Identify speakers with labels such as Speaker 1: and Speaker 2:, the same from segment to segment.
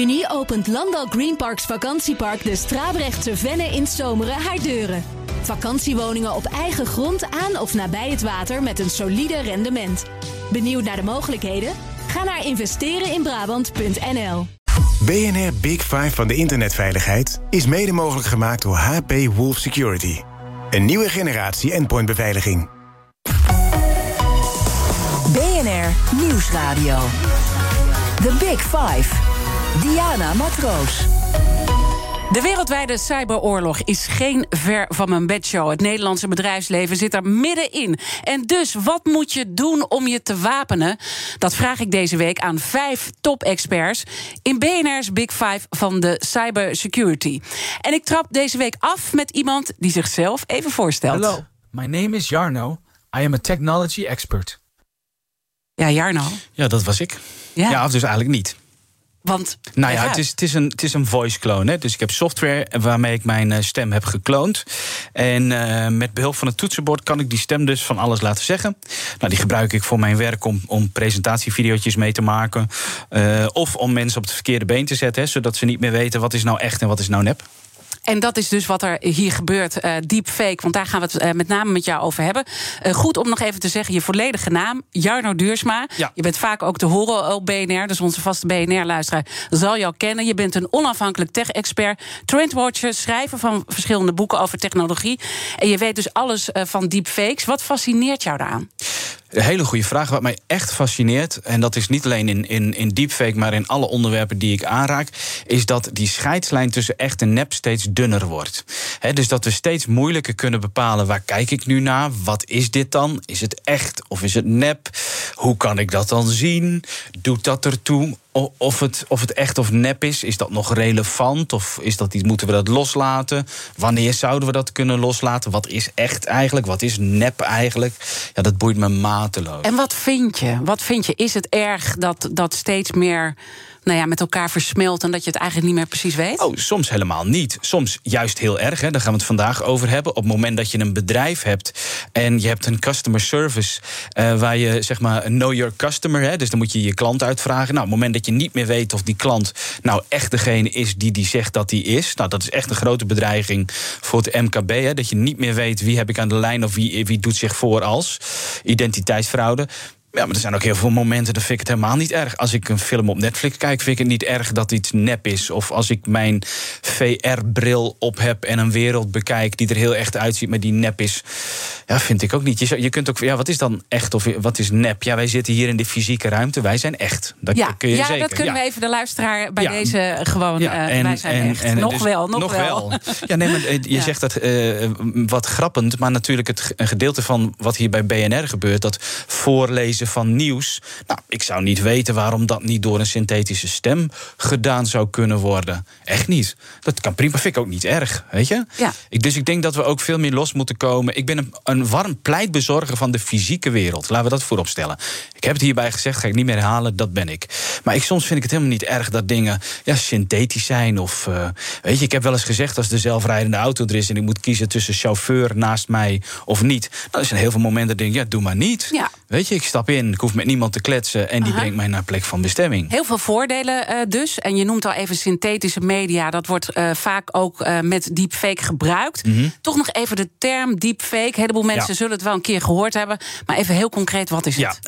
Speaker 1: juni opent Landal Greenparks vakantiepark de Strabrechtse Venne in Zomeren haar deuren. Vakantiewoningen op eigen grond aan of nabij het water met een solide rendement. Benieuwd naar de mogelijkheden? Ga naar investereninbrabant.nl.
Speaker 2: BNR Big Five van de internetveiligheid is mede mogelijk gemaakt door HP Wolf Security. Een nieuwe generatie endpointbeveiliging.
Speaker 3: BNR Nieuwsradio. The Big Five. Diana Matroos.
Speaker 4: De wereldwijde cyberoorlog is geen ver van mijn bedshow. Het Nederlandse bedrijfsleven zit er middenin. En dus, wat moet je doen om je te wapenen? Dat vraag ik deze week aan 5 top-experts in BNR's Big Five van de cybersecurity. En ik trap deze week af met iemand die zichzelf even voorstelt.
Speaker 5: Hello, my name is Jarno. I am a technology expert.
Speaker 4: Ja, Jarno.
Speaker 6: Ja, dat was ik. Ja, of dus eigenlijk niet.
Speaker 4: Want,
Speaker 6: nou ja, het is een voice clone. Hè? Dus ik heb software waarmee ik mijn stem heb gekloond. En met behulp van het toetsenbord kan ik die stem dus van alles laten zeggen. Nou, die gebruik ik voor mijn werk om presentatievideootjes mee te maken. Of om mensen op het verkeerde been te zetten. Hè, zodat ze niet meer weten wat is nou echt en wat is nou nep.
Speaker 4: En dat is dus wat er hier gebeurt, deepfake. Want daar gaan we het met name met jou over hebben. Goed om nog even te zeggen, je volledige naam, Jarno Duursma. Ja. Je bent vaak ook te horen op BNR, dus onze vaste BNR-luisteraar zal jou kennen. Je bent een onafhankelijk tech-expert, trendwatcher, schrijver van verschillende boeken over technologie. En je weet dus alles van deepfakes. Wat fascineert jou daaraan?
Speaker 6: Een hele goede vraag. Wat mij echt fascineert, en dat is niet alleen in deepfake, maar in alle onderwerpen die ik aanraak, is dat die scheidslijn tussen echt en nep steeds dunner wordt. Dus dat we steeds moeilijker kunnen bepalen, waar kijk ik nu naar? Wat is dit dan? Is het echt of is het nep? Hoe kan ik dat dan zien? Doet dat ertoe? Of het echt of nep is dat nog relevant? Of is dat iets, moeten we dat loslaten? Wanneer zouden we dat kunnen loslaten? Wat is echt eigenlijk? Wat is nep eigenlijk? Ja, dat boeit me mateloos.
Speaker 4: En wat vind je? Is het erg dat steeds meer met elkaar versmelt en dat je het eigenlijk niet meer precies weet?
Speaker 6: Oh, soms helemaal niet. Soms juist heel erg. Daar gaan we het vandaag over hebben. Op het moment dat je een bedrijf hebt en je hebt een customer service waar je zeg maar know your customer, dus dan moet je je klant uitvragen. Nou, op het moment dat je niet meer weet of die klant nou echt degene is die zegt dat die is, nou, dat is echt een grote bedreiging voor het MKB. Dat je niet meer weet wie heb ik aan de lijn of wie doet zich voor als identiteitsfraude. Ja, maar er zijn ook heel veel momenten, dat vind ik het helemaal niet erg. Als ik een film op Netflix kijk, vind ik het niet erg dat iets nep is. Of als ik mijn VR-bril op heb en een wereld bekijk die er heel echt uitziet, maar die nep is. Ja, vind ik ook niet. Je kunt ook, wat is dan echt of wat is nep? Ja, wij zitten hier in de fysieke ruimte, wij zijn echt. Dat kun je zeker.
Speaker 4: Dat kunnen we even de luisteraar bij deze gewoon. Wij zijn echt. Nog wel.
Speaker 6: Ja, nee, maar je zegt dat wat grappend, maar natuurlijk een gedeelte van wat hier bij BNR gebeurt, dat voorlezen van nieuws. Nou, ik zou niet weten waarom dat niet door een synthetische stem gedaan zou kunnen worden. Echt niet. Dat kan prima, vind ik ook niet erg, weet je? Ja. Dus ik denk dat we ook veel meer los moeten komen. Ik ben een warm pleitbezorger van de fysieke wereld. Laten we dat voorop stellen. Ik heb het hierbij gezegd, ga ik niet meer herhalen, dat ben ik. Maar soms vind ik het helemaal niet erg dat dingen synthetisch zijn. Of, weet je, ik heb wel eens gezegd, als de zelfrijdende auto er is en ik moet kiezen tussen chauffeur naast mij of niet, dan zijn heel veel momenten dat ik denk, doe maar niet. Ja. Weet je, ik stap in, ik hoef met niemand te kletsen en die brengt mij naar plek van bestemming.
Speaker 4: Heel veel voordelen dus. En je noemt al even synthetische media. Dat wordt vaak ook met deepfake gebruikt. Mm-hmm. Toch nog even de term deepfake. Een heleboel mensen zullen het wel een keer gehoord hebben. Maar even heel concreet, wat is het?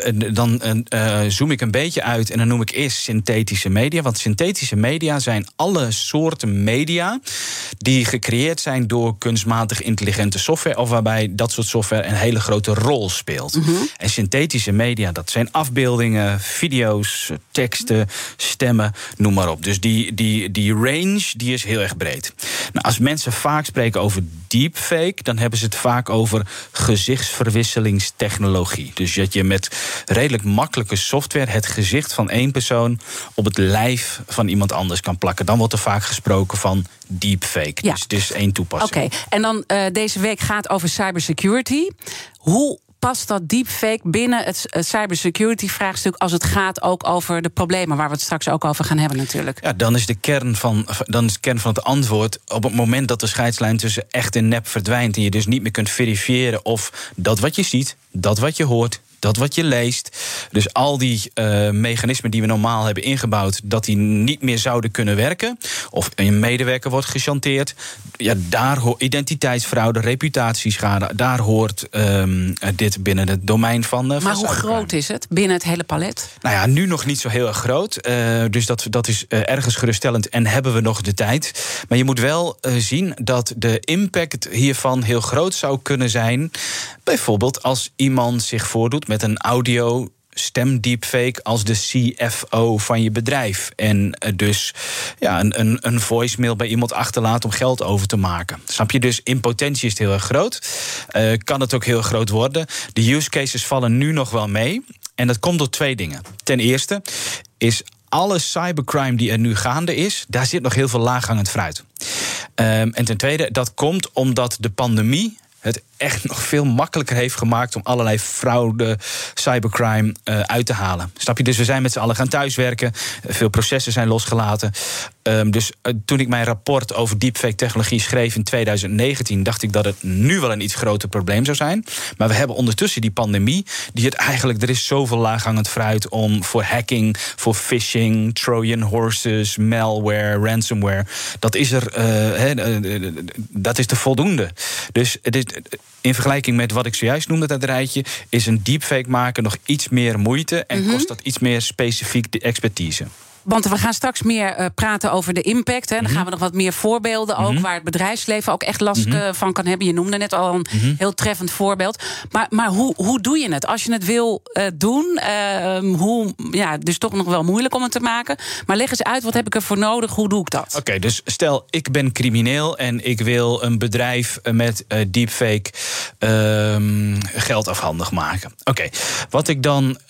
Speaker 6: Dan zoom ik een beetje uit en dan noem ik eerst synthetische media. Want synthetische media zijn alle soorten media die gecreëerd zijn door kunstmatig intelligente software, of waarbij dat soort software een hele grote rol speelt. Mm-hmm. En synthetische media, dat zijn afbeeldingen, video's, teksten, stemmen, noem maar op. Dus die range die is heel erg breed. Nou, als mensen vaak spreken over deepfake, dan hebben ze het vaak over gezichtsverwisselingstechnologie. Dus dat je met redelijk makkelijke software het gezicht van één persoon op het lijf van iemand anders kan plakken. Dan wordt er vaak gesproken van deepfake. Ja. Dus het is één toepassing.
Speaker 4: Oké, en dan deze week gaat over cybersecurity. Hoe past dat deepfake binnen het cybersecurity-vraagstuk als het gaat ook over de problemen waar we het straks ook over gaan hebben natuurlijk?
Speaker 6: Ja, dan is de kern van het antwoord op het moment dat de scheidslijn tussen echt en nep verdwijnt en je dus niet meer kunt verifiëren of dat wat je ziet, dat wat je hoort, dat wat je leest, dus al die mechanismen die we normaal hebben ingebouwd, dat die niet meer zouden kunnen werken, of een medewerker wordt gechanteerd, ja, daar hoort identiteitsfraude, reputatieschade, daar hoort dit binnen het domein van.
Speaker 4: Maar hoe groot is het binnen het hele palet?
Speaker 6: Nou ja, nu nog niet zo heel erg groot. Dus dat is ergens geruststellend en hebben we nog de tijd. Maar je moet wel zien dat de impact hiervan heel groot zou kunnen zijn. Bijvoorbeeld als iemand zich voordoet met een audio stemdeepfake als de CFO van je bedrijf. En dus ja, een voicemail bij iemand achterlaat om geld over te maken. Snap je? Dus in potentie is het heel erg groot. Kan het ook heel groot worden. De use cases vallen nu nog wel mee. En dat komt door 2 dingen. Ten eerste is alle cybercrime die er nu gaande is, daar zit nog heel veel laaghangend fruit. En ten tweede, dat komt omdat de pandemie het echt nog veel makkelijker heeft gemaakt om allerlei fraude, cybercrime uit te halen. Snap je? Dus we zijn met z'n allen gaan thuiswerken. Veel processen zijn losgelaten. Dus toen ik mijn rapport over deepfake-technologie schreef in 2019... dacht ik dat het nu wel een iets groter probleem zou zijn. Maar we hebben ondertussen die pandemie, die het eigenlijk, er is zoveel laaghangend fruit om voor hacking, voor phishing, Trojan horses, malware, ransomware. Dat is er, dat is te voldoende. Dus het is, in vergelijking met wat ik zojuist noemde, dat rijtje, is een deepfake maken nog iets meer moeite en kost dat iets meer specifiek de expertise.
Speaker 4: Want we gaan straks meer praten over de impact. Hè. Dan gaan we nog wat meer voorbeelden ook, waar het bedrijfsleven ook echt last van kan hebben. Je noemde net al een heel treffend voorbeeld. Maar hoe doe je het? Als je het wil doen, dus toch nog wel moeilijk om het te maken. Maar leg eens uit, wat heb ik ervoor nodig? Hoe doe ik dat?
Speaker 6: Oké, dus stel, ik ben crimineel en ik wil een bedrijf met deepfake geld afhandig maken. Oké, wat ik dan.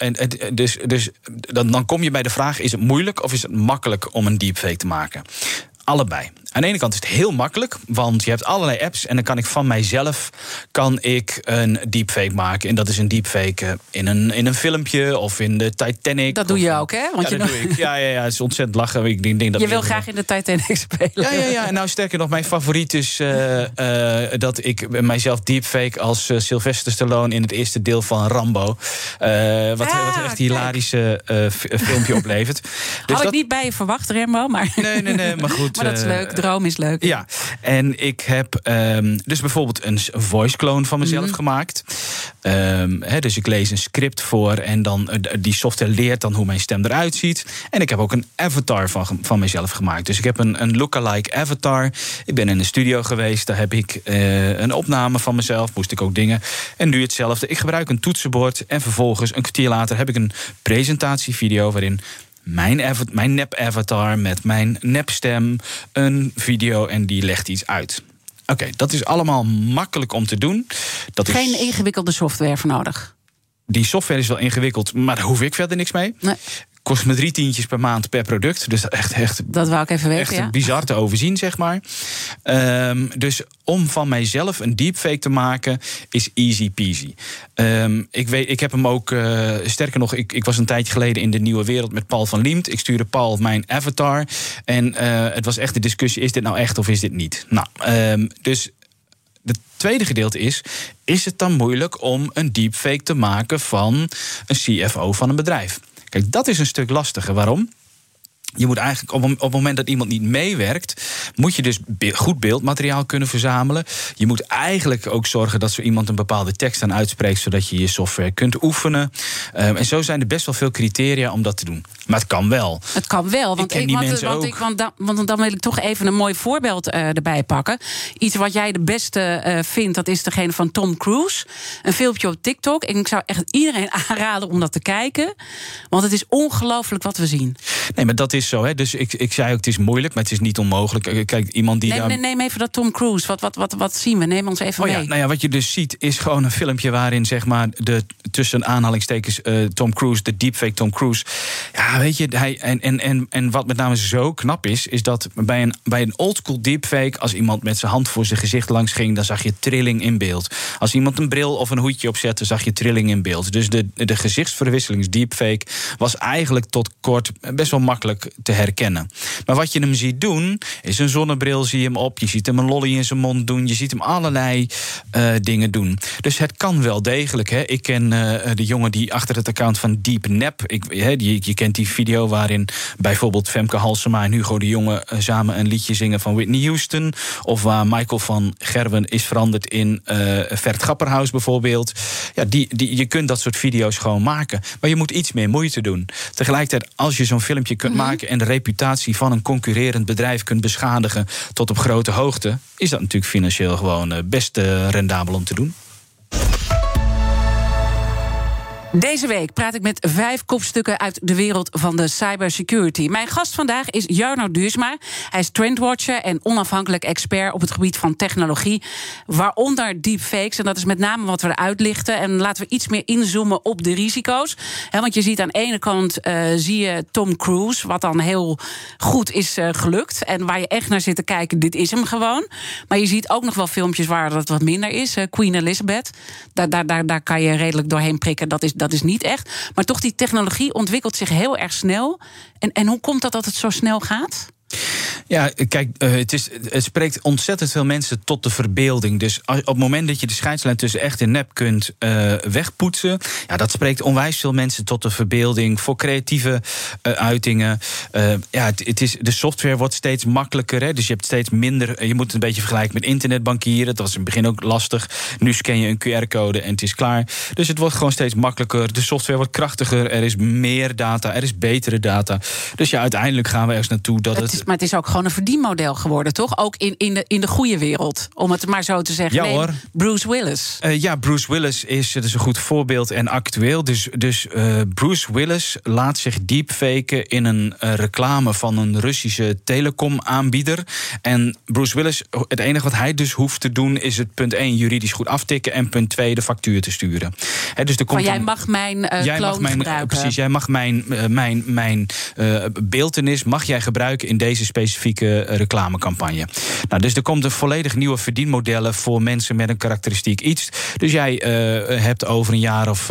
Speaker 6: Dan kom je bij de vraag: is het moeilijk of is het makkelijk om een deepfake te maken? Allebei. Aan de ene kant is het heel makkelijk, want je hebt allerlei apps en dan kan ik van mijzelf een deepfake maken. En dat is een deepfake in een filmpje of in de Titanic.
Speaker 4: Dat doe je ook, hè? Want
Speaker 6: dat doe ik. Ja, het is ontzettend lachen. Ik denk dat
Speaker 4: je wil graag in de Titanic spelen. Ja.
Speaker 6: En nou, sterker nog, mijn favoriet is dat ik mijzelf deepfake als Sylvester Stallone in het eerste deel van Rambo. Wat een echt hilarische filmpje oplevert. Dus
Speaker 4: had ik niet bij je verwacht, Rambo, maar.
Speaker 6: Nee, maar goed.
Speaker 4: Maar dat is leuk. Droom is leuk.
Speaker 6: Ja, en ik heb dus bijvoorbeeld een voice clone van mezelf gemaakt. Dus ik lees een script voor en dan die software leert dan hoe mijn stem eruit ziet. En ik heb ook een avatar van mezelf gemaakt. Dus ik heb een lookalike avatar. Ik ben in een studio geweest, daar heb ik een opname van mezelf. Moest ik ook dingen. En nu hetzelfde. Ik gebruik een toetsenbord en vervolgens een kwartier later heb ik een presentatievideo waarin mijn nep-avatar met mijn nep-stem een video en die legt iets uit. Oké, dat is allemaal makkelijk om te doen.
Speaker 4: Geen ingewikkelde software voor nodig?
Speaker 6: Die software is wel ingewikkeld, maar daar hoef ik verder niks mee.
Speaker 4: Nee.
Speaker 6: Kost me $3 per maand per product. Dus echt dat wou ik even weten, echt bizar te overzien, zeg maar. Dus om van mijzelf een deepfake te maken is easy peasy. Ik heb hem ook, sterker nog, ik was een tijdje geleden in de Nieuwe Wereld met Paul van Liemt. Ik stuurde Paul mijn avatar. En het was echt de discussie, is dit nou echt of is dit niet? Nou, dus het tweede gedeelte is het dan moeilijk om een deepfake te maken van een CFO van een bedrijf? Kijk, dat is een stuk lastiger. Waarom? Je moet eigenlijk op het moment dat iemand niet meewerkt, moet je dus goed beeldmateriaal kunnen verzamelen. Je moet eigenlijk ook zorgen dat zo iemand een bepaalde tekst aan uitspreekt, zodat je je software kunt oefenen. En zo zijn er best wel veel criteria om dat te doen. Maar het kan wel.
Speaker 4: Het kan wel, want dan wil ik toch even een mooi voorbeeld erbij pakken. Iets wat jij de beste vindt, dat is degene van Tom Cruise. Een filmpje op TikTok. En ik zou echt iedereen aanraden om dat te kijken. Want het is ongelooflijk wat we zien.
Speaker 6: Nee, maar dat is zo, hè. Dus ik zei ook, het is moeilijk, maar het is niet onmogelijk. Kijk, iemand die
Speaker 4: neem even dat Tom Cruise. Wat zien we? Neem ons even mee.
Speaker 6: Nou ja, wat je dus ziet is gewoon een filmpje waarin, zeg maar, tussen aanhalingstekens Tom Cruise, de deepfake Tom Cruise. Ja, weet je, en wat met name zo knap is dat bij een oldschool deepfake, als iemand met zijn hand voor zijn gezicht langs ging, dan zag je trilling in beeld. Als iemand een bril of een hoedje opzette, zag je trilling in beeld. Dus de gezichtsverwisselings deepfake was eigenlijk tot kort best wel makkelijk te herkennen. Maar wat je hem ziet doen, is een zonnebril zie je hem op. Je ziet hem een lolly in zijn mond doen. Je ziet hem allerlei dingen doen. Dus het kan wel degelijk. Hè. Ik ken de jongen die achter het account van Deep Nap... Je kent die video waarin bijvoorbeeld Femke Halsema en Hugo de Jonge samen een liedje zingen van Whitney Houston. Of waar Michael van Gerwen is veranderd in Vert Grapperhaus bijvoorbeeld. Ja, je kunt dat soort video's gewoon maken. Maar je moet iets meer moeite doen. Tegelijkertijd, als je zo'n filmpje kunt maken en de reputatie van een concurrerend bedrijf kunt beschadigen tot op grote hoogte, is dat natuurlijk financieel gewoon best rendabel om te doen.
Speaker 4: Deze week praat ik met 5 kopstukken uit de wereld van de cybersecurity. Mijn gast vandaag is Jarno Duursma. Hij is trendwatcher en onafhankelijk expert op het gebied van technologie, waaronder deepfakes. En dat is met name wat we eruit lichten. En laten we iets meer inzoomen op de risico's. Want je ziet aan de ene kant zie je Tom Cruise, wat dan heel goed is gelukt. En waar je echt naar zit te kijken, dit is hem gewoon. Maar je ziet ook nog wel filmpjes waar dat wat minder is. Queen Elizabeth, daar kan je redelijk doorheen prikken. Dat is niet echt. Maar toch, die technologie ontwikkelt zich heel erg snel. En hoe komt dat het zo snel gaat?
Speaker 6: Ja, kijk, het spreekt ontzettend veel mensen tot de verbeelding. Dus op het moment dat je de scheidslijn tussen echt en nep kunt wegpoetsen, ja, dat spreekt onwijs veel mensen tot de verbeelding voor creatieve uitingen. De software wordt steeds makkelijker. Hè, dus je hebt steeds minder. Je moet het een beetje vergelijken met internetbankieren. Dat was in het begin ook lastig. Nu scan je een QR-code en het is klaar. Dus het wordt gewoon steeds makkelijker. De software wordt krachtiger. Er is meer data. Er is betere data. Dus ja, uiteindelijk gaan we ergens naartoe dat
Speaker 4: Maar het is ook gewoon een verdienmodel geworden, toch? Ook in de goede wereld, om het maar zo te zeggen.
Speaker 6: Ja, hoor.
Speaker 4: Bruce Willis.
Speaker 6: Bruce Willis is een goed voorbeeld en actueel. Dus Bruce Willis laat zich deepfaken in een reclame van een Russische telecomaanbieder. En Bruce Willis, het enige wat hij dus hoeft te doen, is het punt 1 juridisch goed aftikken en punt 2 de factuur te sturen. Dus er komt
Speaker 4: jij mag mijn kloon gebruiken.
Speaker 6: Precies, jij mag mijn beeltenis mag jij gebruiken in deze specifieke reclamecampagne. Nou, dus er komt een volledig nieuwe verdienmodellen voor mensen met een karakteristiek iets. Dus jij hebt over een jaar of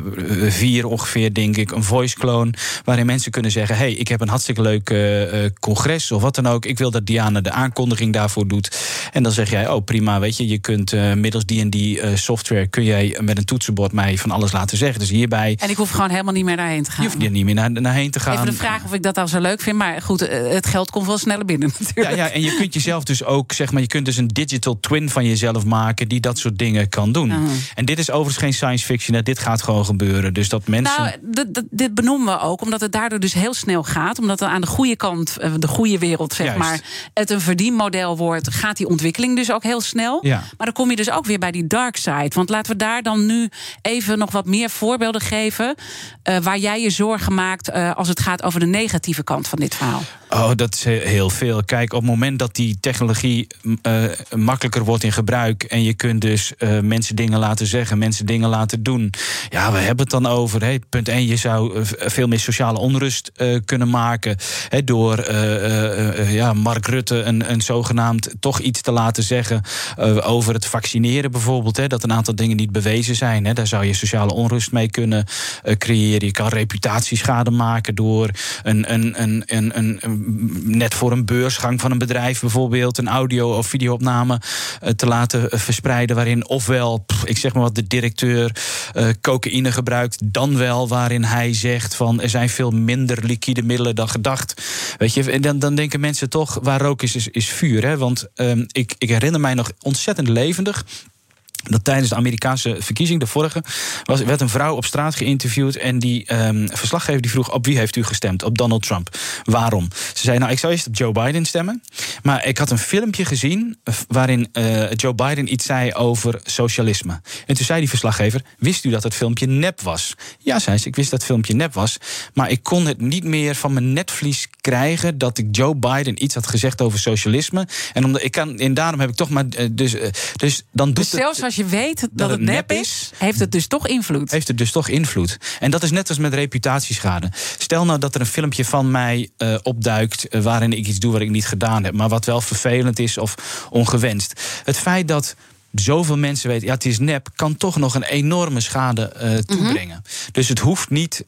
Speaker 6: 4 ongeveer, denk ik, een voice clone waarin mensen kunnen zeggen: hey, ik heb een hartstikke leuk congres of wat dan ook. Ik wil dat Diana de aankondiging daarvoor doet. En dan zeg jij: oh, prima, weet je kunt middels die en die software kun jij met een toetsenbord mij van alles laten zeggen. Dus hierbij.
Speaker 4: En ik hoef gewoon helemaal niet meer daarheen te gaan.
Speaker 6: Je hoeft er niet meer naar heen te gaan.
Speaker 4: Even de vraag of ik dat al zo leuk vind, maar goed, het geld komt wel sneller binnen natuurlijk.
Speaker 6: Ja, en je kunt jezelf dus ook, zeg maar, je kunt dus een digital twin van jezelf maken die dat soort dingen kan doen. En dit is overigens geen science fiction, dit gaat gewoon gebeuren. Dus dat mensen.
Speaker 4: Nou, dit benoemen we ook, omdat het daardoor dus heel snel gaat. Omdat er aan de goede kant, de goede wereld, zeg maar, het een verdienmodel wordt, gaat die ontwikkeling dus ook heel snel. Ja. Maar dan kom je dus ook weer bij die dark side. Want laten we daar dan nu even nog wat meer voorbeelden geven waar jij je zorgen maakt als het gaat over de negatieve kant van dit verhaal.
Speaker 6: Oh, dat is heel veel. Kijk, op het moment dat die technologie makkelijker wordt in gebruik en je kunt dus mensen dingen laten zeggen, mensen dingen laten doen. Ja, we hebben het dan over. Punt 1, je zou veel meer sociale onrust kunnen maken door Mark Rutte een zogenaamd toch iets te laten zeggen over het vaccineren bijvoorbeeld. Dat een aantal dingen niet bewezen zijn. Daar zou je sociale onrust mee kunnen creëren. Je kan reputatieschade maken door net voor een beursgang van een bedrijf bijvoorbeeld een audio- of videoopname te laten verspreiden waarin ofwel, ik zeg maar wat, de directeur cocaïne gebruikt, dan wel waarin hij zegt van er zijn veel minder liquide middelen dan gedacht. Weet je, en dan denken mensen toch, waar rook is vuur. Hè? Want ik herinner mij nog ontzettend levendig dat tijdens de Amerikaanse verkiezing, de vorige, werd een vrouw op straat geïnterviewd en die verslaggever die vroeg: op wie heeft u gestemd? Op Donald Trump. Waarom? Ze zei: nou, ik zou eerst op Joe Biden stemmen, maar ik had een filmpje gezien waarin Joe Biden iets zei over socialisme. En toen zei die verslaggever: wist u dat het filmpje nep was? Ja, zei ze, ik wist dat het filmpje nep was, maar ik kon het niet meer van mijn netvlies krijgen dat ik Joe Biden iets had gezegd over socialisme. En daarom heb ik toch maar dus dan doet
Speaker 4: het. Zelfs als je weet dat het nep is, heeft het dus toch invloed.
Speaker 6: Heeft het dus toch invloed. En dat is net als met reputatieschade. Stel nou dat er een filmpje van mij opduikt waarin ik iets doe wat ik niet gedaan heb, maar wat wel vervelend is of ongewenst. Het feit dat zoveel mensen weten, het is nep, kan toch nog een enorme schade toebrengen. Dus het hoeft niet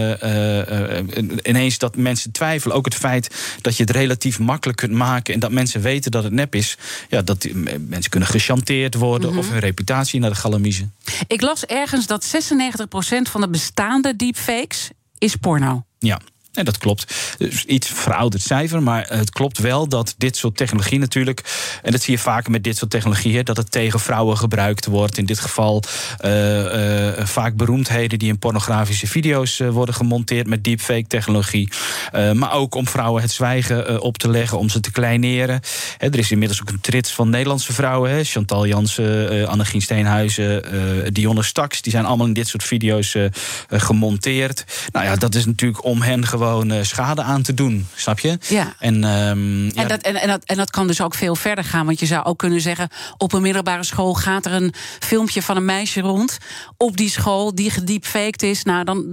Speaker 6: ineens dat mensen twijfelen. Ook het feit dat je het relatief makkelijk kunt maken en dat mensen weten dat het nep is. Ja, dat mensen kunnen gechanteerd worden of hun reputatie naar de galamiezen.
Speaker 4: Ik las ergens dat 96% van de bestaande deepfakes is porno.
Speaker 6: Ja. En dat klopt. Dus iets verouderd cijfer, maar het klopt wel dat dit soort technologie natuurlijk, en dat zie je vaker met dit soort technologieën, dat het tegen vrouwen gebruikt wordt. In dit geval vaak beroemdheden die in pornografische video's worden gemonteerd met deepfake technologie. Maar ook om vrouwen het zwijgen op te leggen, om ze te kleineren. Er is inmiddels ook een trits van Nederlandse vrouwen. Chantal Jansen, Annegien Steenhuizen, Dionne Staks. Die zijn allemaal in dit soort video's gemonteerd. Nou ja, dat is natuurlijk om hen gewoon schade aan te doen, snap je?
Speaker 4: Ja. En dat kan dus ook veel verder gaan. Want je zou ook kunnen zeggen, op een middelbare school gaat er een filmpje van een meisje rond op die school die gediepfaked is. Nou,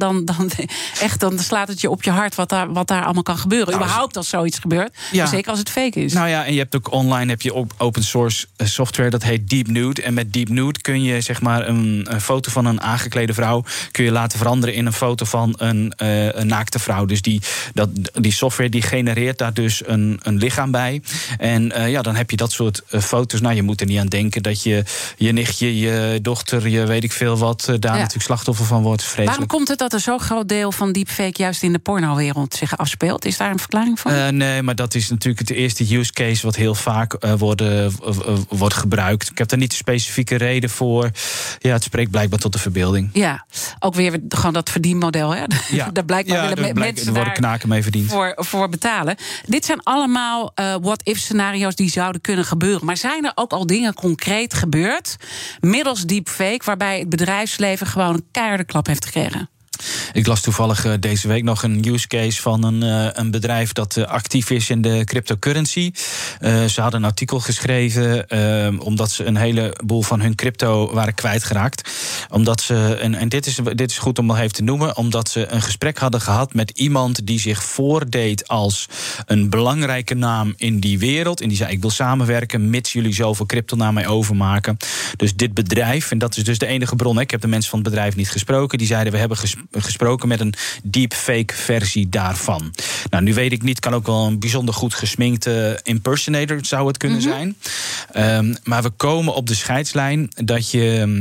Speaker 4: dan slaat het je op je hart wat daar allemaal kan gebeuren. Nou, überhaupt als zoiets gebeurt. Ja. Zeker als het fake is.
Speaker 6: Nou ja, en je hebt ook online open source software, dat heet Deep Nude. En met Deep Nude kun je zeg maar een foto van een aangeklede vrouw kun je laten veranderen in een foto van een naakte vrouw. Dus die software die genereert daar dus een lichaam bij. En dan heb je dat soort foto's. Nou, je moet er niet aan denken dat je nichtje, je dochter, je weet ik veel wat, daar natuurlijk slachtoffer van wordt. Vreselijk.
Speaker 4: Waarom komt het dat er zo'n groot deel van deepfake juist in de pornowereld zich afspeelt? Is daar een verklaring voor?
Speaker 6: Nee, maar dat is natuurlijk het eerste use case wat heel vaak wordt gebruikt. Ik heb daar niet een specifieke reden voor. Ja, het spreekt blijkbaar tot de verbeelding.
Speaker 4: Ja, ook weer gewoon dat verdienmodel. Hè?
Speaker 6: Ja.
Speaker 4: Daar blijkbaar willen mensen
Speaker 6: er worden knaken mee verdiend.
Speaker 4: Voor betalen. Dit zijn allemaal what-if scenario's die zouden kunnen gebeuren. Maar zijn er ook al dingen concreet gebeurd middels deepfake waarbij het bedrijfsleven gewoon een keiharde klap heeft gekregen?
Speaker 6: Ik las toevallig deze week nog een use case van een bedrijf dat actief is in de cryptocurrency. Ze hadden een artikel geschreven omdat ze een heleboel van hun crypto waren kwijtgeraakt. Omdat ze, en dit is goed om nog even te noemen, omdat ze een gesprek hadden gehad met iemand die zich voordeed als een belangrijke naam in die wereld. En die zei, ik wil samenwerken mits jullie zoveel crypto naar mij overmaken. Dus dit bedrijf, en dat is dus de enige bron, ik heb de mensen van het bedrijf niet gesproken, die zeiden, we hebben gesproken met een deepfake versie daarvan. Nou, nu weet ik niet, kan ook wel een bijzonder goed gesminkte impersonator zou het kunnen zijn. Maar we komen op de scheidslijn dat je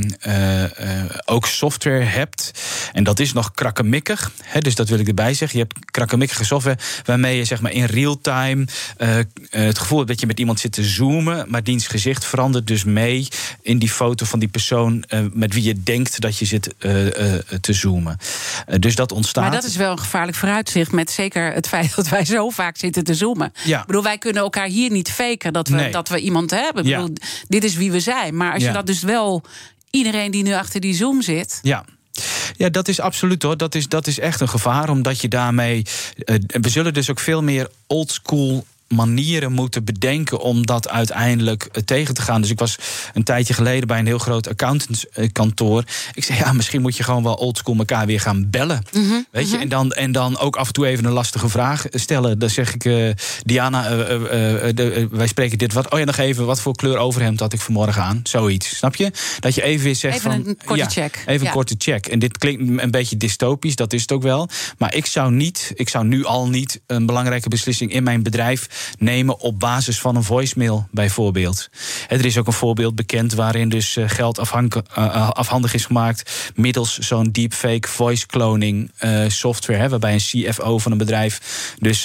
Speaker 6: ook software hebt, en dat is nog krakkemikkig, dus dat wil ik erbij zeggen. Je hebt krakkemikkige software waarmee je zeg maar in real time het gevoel hebt dat je met iemand zit te zoomen, maar diens gezicht verandert dus mee in die foto van die persoon met wie je denkt dat je zit te zoomen. Dus dat ontstaat.
Speaker 4: Maar dat is wel een gevaarlijk vooruitzicht, met zeker het feit dat wij zo vaak zitten te zoomen. Ja. Ik bedoel, wij kunnen elkaar hier niet faken dat we iemand hebben. Ik bedoel, dit is wie we zijn. Maar als je dat dus wel, iedereen die nu achter die Zoom zit.
Speaker 6: Ja. Ja, dat is absoluut hoor. Dat is echt een gevaar, omdat je daarmee. We zullen dus ook veel meer oldschool manieren moeten bedenken om dat uiteindelijk tegen te gaan. Dus ik was een tijdje geleden bij een heel groot accountantskantoor. Ik zei, ja, misschien moet je gewoon wel oldschool elkaar weer gaan bellen. Weet je, en dan ook af en toe even een lastige vraag stellen. Dan zeg ik, Diana, wij spreken dit wat. Oh ja, nog even, wat voor kleur overhemd had ik vanmorgen aan? Zoiets, snap je? Dat je even weer zegt
Speaker 4: even
Speaker 6: van,
Speaker 4: een korte check.
Speaker 6: Even een korte check. En dit klinkt een beetje dystopisch, dat is het ook wel. Maar ik zou nu al niet een belangrijke beslissing in mijn bedrijf nemen op basis van een voicemail bijvoorbeeld. Er is ook een voorbeeld bekend waarin dus geld afhandig is gemaakt middels zo'n deepfake voice cloning software, waarbij een CFO van een bedrijf dus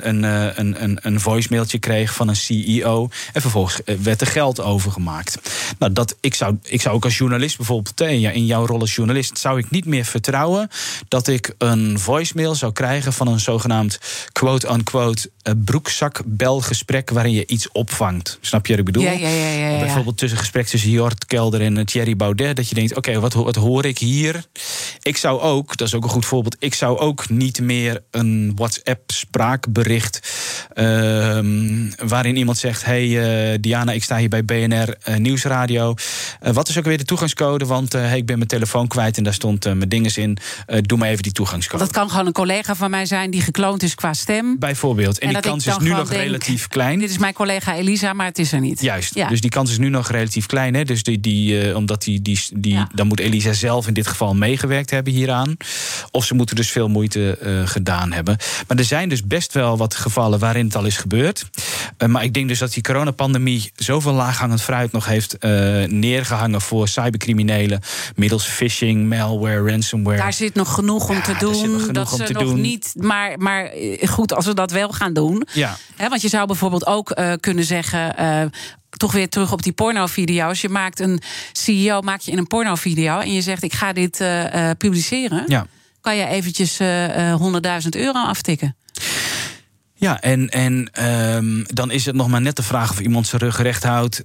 Speaker 6: een voicemailtje kreeg van een CEO en vervolgens werd er geld overgemaakt. Nou, ik zou ook als journalist bijvoorbeeld, in jouw rol als journalist, zou ik niet meer vertrouwen dat ik een voicemail zou krijgen van een zogenaamd quote-unquote broekzakbelgesprek waarin je iets opvangt. Snap je wat ik bedoel?
Speaker 4: Ja.
Speaker 6: Bijvoorbeeld tussen gesprek tussen Jort Kelder en Thierry Baudet, dat je denkt, oké, wat hoor ik hier? Ik zou ook, dat is ook een goed voorbeeld, ik zou ook niet meer een WhatsApp spraakbericht waarin iemand zegt: hey Diana, ik sta hier bij BNR Nieuwsradio. Wat is ook weer de toegangscode? Want ik ben mijn telefoon kwijt en daar stond mijn dinges in. Doe maar even die toegangscode.
Speaker 4: Dat kan gewoon een collega van mij zijn die gekloond is qua stem.
Speaker 6: Bijvoorbeeld. En die kans is nu nog relatief klein.
Speaker 4: Dit is mijn collega Elisa, maar het is er niet.
Speaker 6: Juist. Ja. Dus die kans is nu nog relatief klein. Hè? Dus omdat dan moet Elisa zelf in dit geval meegewerkt hebben hieraan. Of ze moeten dus veel moeite gedaan hebben. Maar er zijn dus best wel wat gevallen waarin het al is gebeurd. Maar ik denk dus dat die coronapandemie zoveel laaghangend fruit nog heeft neergehangen voor cybercriminelen middels phishing, malware, ransomware.
Speaker 4: Daar zit nog genoeg om te doen. Dat ze nog niet. Maar goed, als we dat wel gaan doen. Ja. Hè, want je zou bijvoorbeeld ook kunnen zeggen. Toch weer terug op die pornovideo's. Je maakt een CEO in een pornovideo en je zegt: ik ga dit publiceren. Ja. Kan je eventjes €100.000 aftikken?
Speaker 6: Ja, en dan is het nog maar net de vraag of iemand zijn rug recht houdt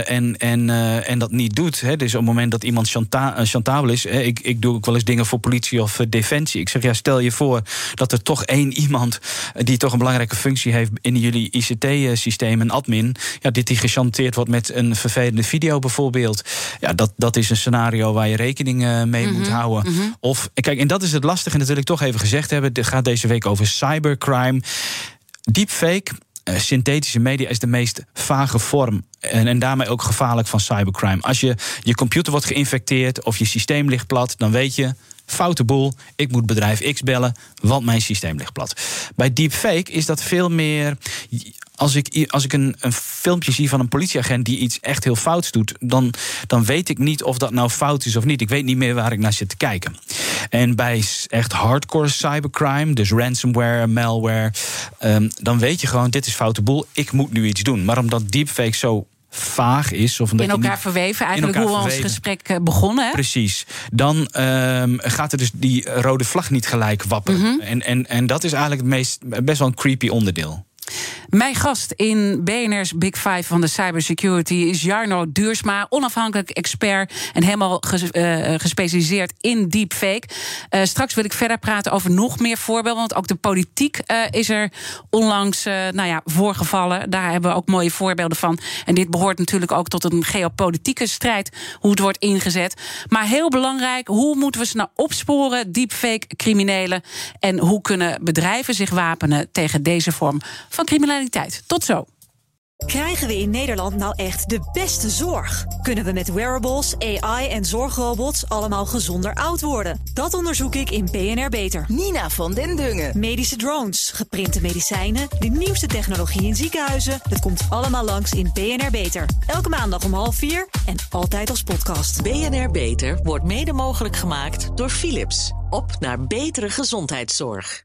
Speaker 6: en dat niet doet. Hè. Dus op het moment dat iemand chantabel is. Ik doe ook wel eens dingen voor politie of defensie. Ik zeg, ja, stel je voor dat er toch één iemand die toch een belangrijke functie heeft in jullie ICT-systeem, een admin, die gechanteerd wordt met een vervelende video bijvoorbeeld. Ja, dat is een scenario waar je rekening mee moet houden. Mm-hmm. Of, kijk, en dat is het lastige, en dat wil ik toch even gezegd hebben. Het gaat deze week over cybercrime. Deepfake, synthetische media, is de meest vage vorm. En daarmee ook gevaarlijk van cybercrime. Als je computer wordt geïnfecteerd of je systeem ligt plat, dan weet je, foute boel, ik moet bedrijf X bellen, want mijn systeem ligt plat. Bij deepfake is dat veel meer. Als ik een filmpje zie van een politieagent die iets echt heel fouts doet, dan weet ik niet of dat nou fout is of niet. Ik weet niet meer waar ik naar zit te kijken. En bij echt hardcore cybercrime, dus ransomware, malware, dan weet je gewoon, dit is foute boel, ik moet nu iets doen. Maar omdat deepfake zo vaag is, of omdat
Speaker 4: in elkaar verweven, eigenlijk hoe we ons gesprek begonnen. Hè?
Speaker 6: Precies. Dan gaat er dus die rode vlag niet gelijk wapperen. Mm-hmm. En dat is eigenlijk best wel een creepy onderdeel.
Speaker 4: Mijn gast in BNR's Big Five van de cybersecurity is Jarno Duursma, onafhankelijk expert en helemaal gespecialiseerd in deepfake. Straks wil ik verder praten over nog meer voorbeelden, want ook de politiek is er onlangs voorgevallen. Daar hebben we ook mooie voorbeelden van. En dit behoort natuurlijk ook tot een geopolitieke strijd, hoe het wordt ingezet. Maar heel belangrijk, hoe moeten we ze nou opsporen, deepfake-criminelen? En hoe kunnen bedrijven zich wapenen tegen deze vorm van criminaliteit? Tot zo.
Speaker 7: Krijgen we in Nederland nou echt de beste zorg? Kunnen we met wearables, AI en zorgrobots allemaal gezonder oud worden? Dat onderzoek ik in BNR Beter.
Speaker 3: Nina van den Dungen.
Speaker 7: Medische drones, geprinte medicijnen, de nieuwste technologie in ziekenhuizen. Dat komt allemaal langs in BNR Beter. Elke maandag om 3:30 en altijd als podcast.
Speaker 8: BNR Beter wordt mede mogelijk gemaakt door Philips. Op naar betere gezondheidszorg.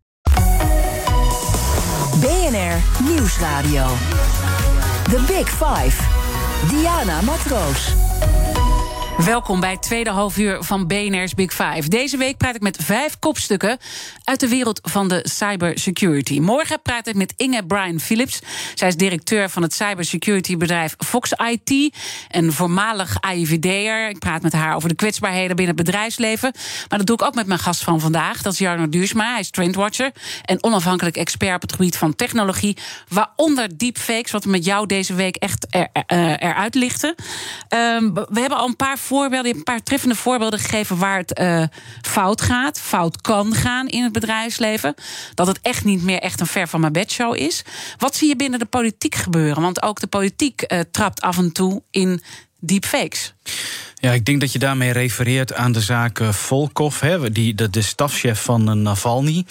Speaker 3: BNR Nieuwsradio. The Big Five. Diana Matroos.
Speaker 4: Welkom bij het tweede halfuur van BNR's Big Five. Deze week praat ik met 5 kopstukken uit de wereld van de cybersecurity. Morgen praat ik met Inge Brian Phillips. Zij is directeur van het cybersecurity bedrijf Fox IT. En voormalig AIVD'er. Ik praat met haar over de kwetsbaarheden binnen het bedrijfsleven. Maar dat doe ik ook met mijn gast van vandaag. Dat is Jarno Duursma. Hij is trendwatcher en onafhankelijk expert op het gebied van technologie. Waaronder deepfakes, wat we met jou deze week echt eruit lichten. We hebben al een paar treffende voorbeelden gegeven waar het fout kan gaan in het bedrijfsleven. Dat het echt niet meer echt een ver van mijn bedshow is. Wat zie je binnen de politiek gebeuren? Want ook de politiek trapt af en toe in deepfakes.
Speaker 6: Ja, ik denk dat je daarmee refereert aan de zaak Volkov, de stafchef van Navalny.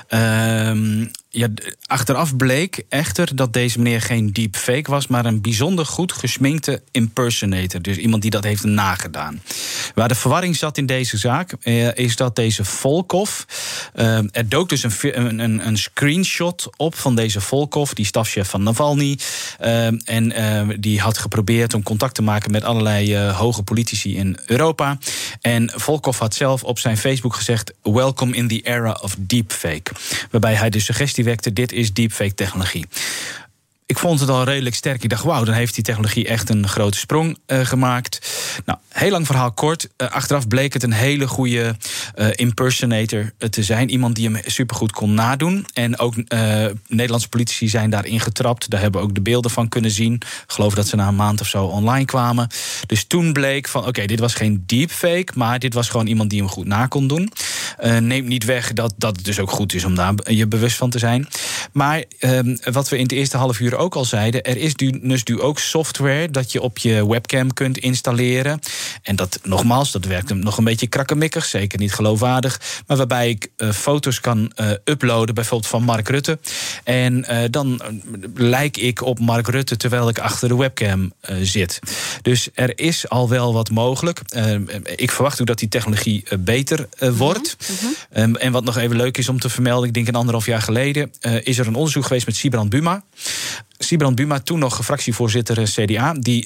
Speaker 6: Achteraf bleek echter dat deze meneer geen deepfake was, maar een bijzonder goed gesminkte impersonator. Dus iemand die dat heeft nagedaan. Waar de verwarring zat in deze zaak is dat deze Volkov, er dook dus een screenshot op van deze Volkov, die stafchef van Navalny. Die had geprobeerd om contact te maken met allerlei hoge politici in Europa. En Volkov had zelf op zijn Facebook gezegd: "Welcome in the era of deepfake." Waarbij hij de suggestie wekte: dit is deepfake technologie. Ik vond het al redelijk sterk. Ik dacht, wauw, dan heeft die technologie echt een grote sprong gemaakt. Nou, heel lang verhaal kort. Achteraf bleek het een hele goede impersonator te zijn. Iemand die hem supergoed kon nadoen. En ook Nederlandse politici zijn daarin getrapt. Daar hebben we ook de beelden van kunnen zien. Ik geloof dat ze na een maand of zo online kwamen. Dus toen bleek van, oké, dit was geen deepfake, maar dit was gewoon iemand die hem goed na kon doen. Neemt niet weg dat het dus ook goed is om daar je bewust van te zijn. Maar wat we in het eerste half uur ook al zeiden, er is dus ook software dat je op je webcam kunt installeren. En dat, nogmaals, dat werkt nog een beetje krakkemikkig, zeker niet geloofwaardig. Maar waarbij ik foto's kan uploaden, bijvoorbeeld van Mark Rutte. En dan lijk ik op Mark Rutte terwijl ik achter de webcam zit. Dus er is al wel wat mogelijk. Ik verwacht ook dat die technologie beter wordt. En wat nog even leuk is om te vermelden, ik denk 1,5 jaar geleden is er een onderzoek geweest met Sibrand Buma. Sibrand Buma, toen nog fractievoorzitter CDA, die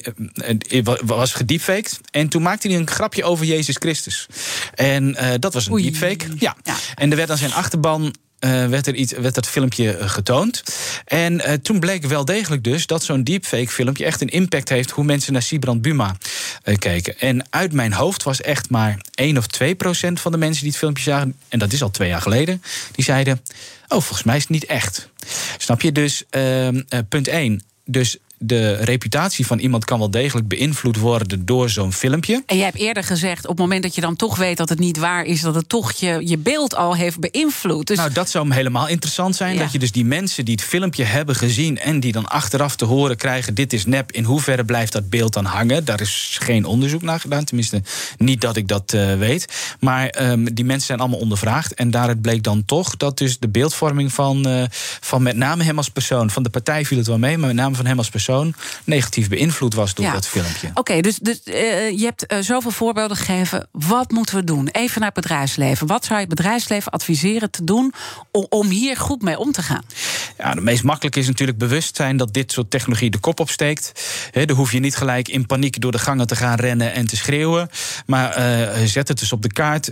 Speaker 6: was gediepfaked. En toen maakte hij een grapje over Jezus Christus. En dat was een deepfake. Ja. En er werd aan zijn achterban werd dat filmpje getoond. En toen bleek wel degelijk dus dat zo'n deepfake filmpje echt een impact heeft hoe mensen naar Sibrand Buma keken. En uit mijn hoofd was echt maar 1 of 2% van de mensen die het filmpje zagen, en dat is al 2 jaar geleden, die zeiden, volgens mij is het niet echt. Snap je? Dus punt 1. Dus de reputatie van iemand kan wel degelijk beïnvloed worden door zo'n filmpje.
Speaker 4: En jij hebt eerder gezegd, op het moment dat je dan toch weet dat het niet waar is, dat het toch je beeld al heeft beïnvloed. Dus
Speaker 6: nou, dat zou helemaal interessant zijn. Ja. Dat je dus die mensen die het filmpje hebben gezien en die dan achteraf te horen krijgen, dit is nep, in hoeverre blijft dat beeld dan hangen? Daar is geen onderzoek naar gedaan, tenminste niet dat ik dat weet. Maar die mensen zijn allemaal ondervraagd en daaruit bleek dan toch dat dus de beeldvorming van met name hem als persoon, van de partij viel het wel mee, maar met name van hem als persoon negatief beïnvloed was door dat filmpje.
Speaker 4: Oké, dus je hebt zoveel voorbeelden gegeven. Wat moeten we doen? Even naar het bedrijfsleven. Wat zou je het bedrijfsleven adviseren te doen om hier goed mee om te gaan?
Speaker 6: Ja, het meest makkelijke is natuurlijk bewust zijn dat dit soort technologie de kop opsteekt. Dan hoef je niet gelijk in paniek door de gangen te gaan rennen en te schreeuwen. Maar zet het dus op de kaart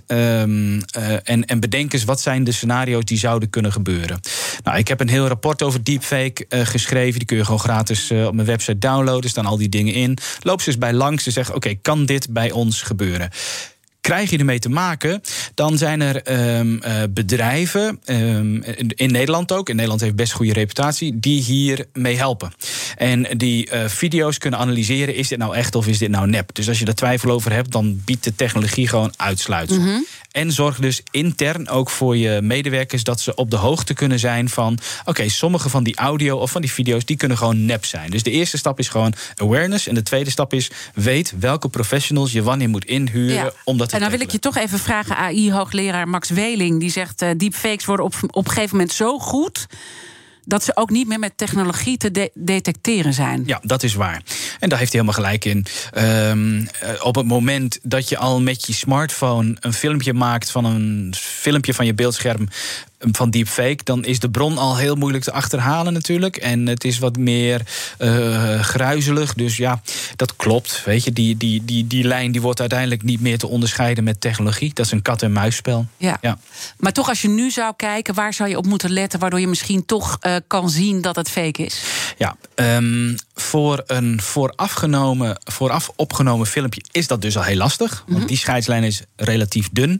Speaker 6: en bedenk eens wat zijn de scenario's die zouden kunnen gebeuren. Nou, ik heb een heel rapport over deepfake geschreven. Die kun je gewoon gratis op mijn website downloaden. Er staan al die dingen in. Loop ze eens bij langs en zeg, oké, kan dit bij ons gebeuren? Krijg je ermee te maken, dan zijn er bedrijven, in Nederland ook, in Nederland heeft best goede reputatie, die hier mee helpen. En die video's kunnen analyseren, is dit nou echt of is dit nou nep? Dus als je daar twijfel over hebt, dan biedt de technologie gewoon uitsluitsel. Mm-hmm. En zorg dus intern ook voor je medewerkers dat ze op de hoogte kunnen zijn van, oké, sommige van die audio of van die video's, die kunnen gewoon nep zijn. Dus de eerste stap is gewoon awareness en de tweede stap is, weet welke professionals je wanneer moet inhuren om dat te. En dan
Speaker 4: wil ik je toch even vragen, AI-hoogleraar Max Weling, die zegt deepfakes worden op een gegeven moment zo goed dat ze ook niet meer met technologie te detecteren zijn. Ja,
Speaker 6: dat is waar. En daar heeft hij helemaal gelijk in. Op het moment dat je al met je smartphone een filmpje maakt van een filmpje van je beeldscherm van deepfake, dan is de bron al heel moeilijk te achterhalen natuurlijk. En het is wat meer gruizelig. Dus ja, dat klopt. Weet je, die lijn die wordt uiteindelijk niet meer te onderscheiden met technologie. Dat is een kat-en-muisspel. Ja.
Speaker 4: Maar toch, als je nu zou kijken, waar zou je op moeten letten waardoor je misschien toch kan zien dat het fake is?
Speaker 6: Ja, voor een vooraf opgenomen filmpje is dat dus al heel lastig. Want die scheidslijn is relatief dun.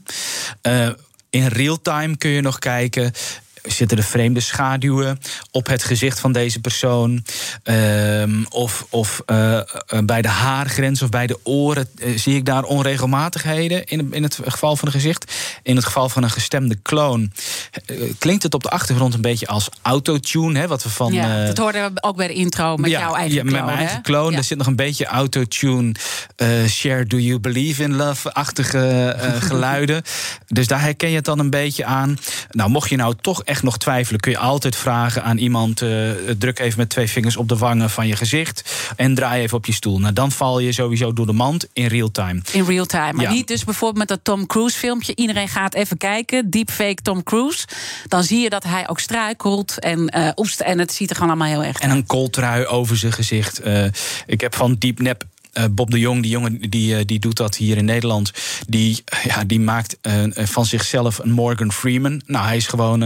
Speaker 6: In real-time kun je nog kijken, zitten er vreemde schaduwen op het gezicht van deze persoon? Of bij de haargrens of bij de oren zie ik daar onregelmatigheden in het geval van een gezicht. In het geval van een gestemde kloon klinkt het op de achtergrond een beetje als autotune. Hè, wat we van,
Speaker 4: dat hoorden we ook bij de intro met jouw eigen kloon.
Speaker 6: Met mijn eigen kloon. Er zit nog een beetje autotune, share do you believe in love-achtige geluiden. Dus daar herken je het dan een beetje aan. Nou, mocht je nou toch echt nog twijfelen, kun je altijd vragen aan iemand, druk even met 2 vingers op de wangen van je gezicht en draai even op je stoel. Nou, dan val je sowieso door de mand in real time.
Speaker 4: In real time, maar niet dus bijvoorbeeld met dat Tom Cruise filmpje. Iedereen gaat even kijken, deepfake Tom Cruise. Dan zie je dat hij ook struikelt en oest en het ziet er gewoon allemaal heel erg uit.
Speaker 6: En een kooltrui over zijn gezicht. Ik heb van Deepnep Bob de Jong, die jongen die doet dat hier in Nederland. Die maakt van zichzelf een Morgan Freeman. Nou, hij is gewoon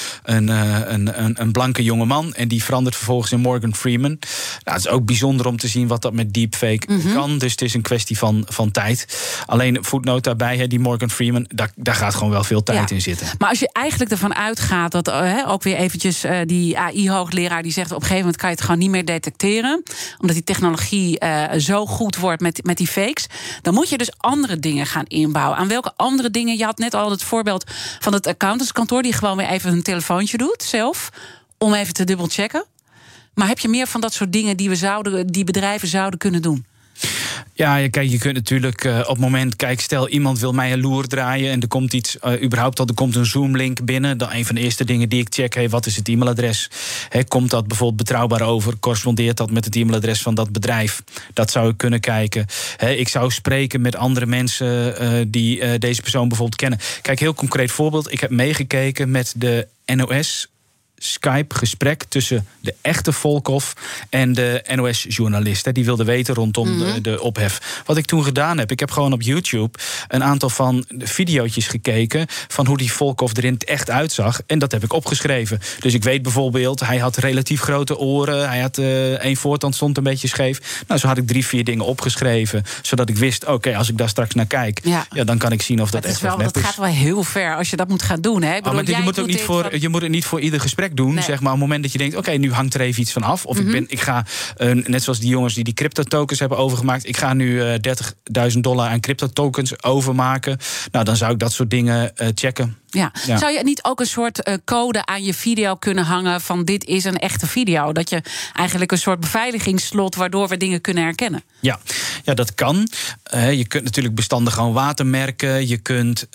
Speaker 6: een blanke jongeman. En die verandert vervolgens in Morgan Freeman. Nou, het is ook bijzonder om te zien wat dat met deepfake kan. Dus het is een kwestie van tijd. Alleen voetnote daarbij, die Morgan Freeman, daar gaat gewoon wel veel tijd in zitten.
Speaker 4: Maar als je eigenlijk ervan uitgaat dat ook weer eventjes die AI-hoogleraar die zegt op een gegeven moment kan je het gewoon niet meer detecteren, omdat die technologie zo goed wordt met die fakes, dan moet je dus andere dingen gaan inbouwen. Aan welke andere dingen? Je had net al het voorbeeld van het accountantskantoor die gewoon weer even een telefoontje doet zelf, om even te dubbelchecken. Maar heb je meer van dat soort dingen die bedrijven zouden kunnen doen?
Speaker 6: Ja, kijk, je kunt natuurlijk op het moment, stel iemand wil mij een loer draaien en er komt iets, er komt een Zoom-link binnen. Dan een van de eerste dingen die ik check, wat is het e-mailadres? Komt dat bijvoorbeeld betrouwbaar over? Correspondeert dat met het e-mailadres van dat bedrijf? Dat zou ik kunnen kijken. Ik zou spreken met andere mensen die deze persoon bijvoorbeeld kennen. Kijk, heel concreet voorbeeld. Ik heb meegekeken met de NOS Skype-gesprek tussen de echte Volkov en de NOS-journalist. Die wilde weten rondom de ophef. Wat ik toen gedaan heb, ik heb gewoon op YouTube een aantal van de video's gekeken van hoe die Volkov er in het echt uitzag. En dat heb ik opgeschreven. Dus ik weet bijvoorbeeld, hij had relatief grote oren. Hij had één voortand stond een beetje scheef. Nou, zo had ik 3-4 dingen opgeschreven, zodat ik wist, oké, als ik daar straks naar kijk, dan kan ik zien of dat echt wel nep is.
Speaker 4: Dat gaat wel heel ver als je dat moet gaan doen. Hè?
Speaker 6: Maar je moet het niet voor ieder gesprek doen, zeg maar, op het moment dat je denkt, oké, nu hangt er even iets van af. Of ik ga, net zoals die jongens die crypto-tokens hebben overgemaakt, ik ga nu $30.000 aan crypto-tokens overmaken. Nou, dan zou ik dat soort dingen checken.
Speaker 4: Ja. Zou je niet ook een soort code aan je video kunnen hangen van dit is een echte video? Dat je eigenlijk een soort beveiligingsslot waardoor we dingen kunnen herkennen?
Speaker 6: Ja, dat kan. Je kunt natuurlijk bestanden gewoon watermerken. Je kunt